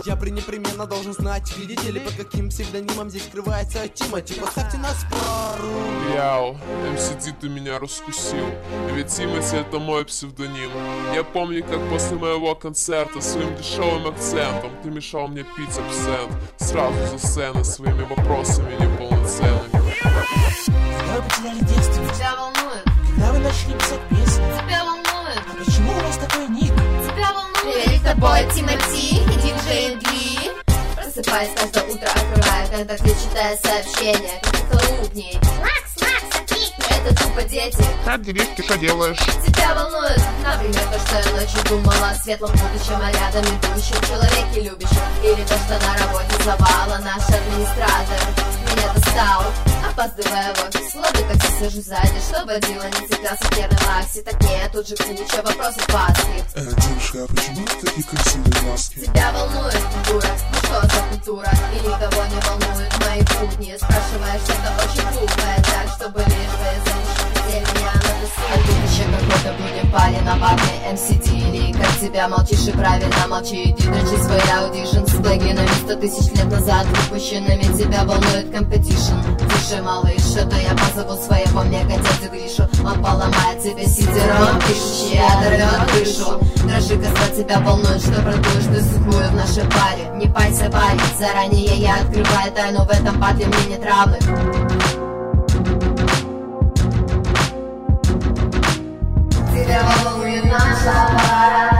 Я непременно должен знать, видите ли, под каким псевдонимом здесь скрывается Тимати. Поставьте нас пару. Яу, MCD, ты меня раскусил. Ведь Тимати — это мой псевдоним. Я помню, как после моего концерта своим дешевым акцентом ты мешал мне пить абсент. Сразу за сценой своими вопросами неполноценными. Когда вы потеряли девственность? Тебя волнует? Когда вы начали писать песни? Тебя волнует? А почему у вас такой ник? Тебя волнует? Перед тобой Тимати и диджей Дли. Просыпаясь каждое утро, открывая контакты, читая сообщения, как клубней. Макс, ответь! Это тупо дети. Как девички, что делаешь? Тебя волнует, например, то, что я ночью думала о светлом будущем, о рядом идущем человеке любящем. Или то, что на работе завала наш администратор меня достал, опаздывая в офис. Ловлю такси, сажу сзади, что водила не цеплялся в первой лаксе. Так нет, тут же куча вопросов по скрипту. Девушка, а почему такие красивые глазки? Тебя волнует, дура, ну что за культура? И никого не волнует мои будни. Спрашиваешь что-то очень глупое, так, чтобы лишь бы замешать меня на досуге. Еще какой-то будем парень на парне MCD. Или как тебя молчишь и правильно молчи. Иди дрочи свой аудишн с плагинами 100 тысяч лет назад выпущенными. Тебя волнует компетишн. Тише, малыш, а то я позову своего мега дядю Гришу. Он поломает тебе сидером, пишущий оторвет крышу. Дрожи, когда тебя волнует, что продуешь ты сухую в нашей паре. Не пайся, парень, заранее я открываю тайну, в этом батле мне нет равных. Тебя волнует наша пара.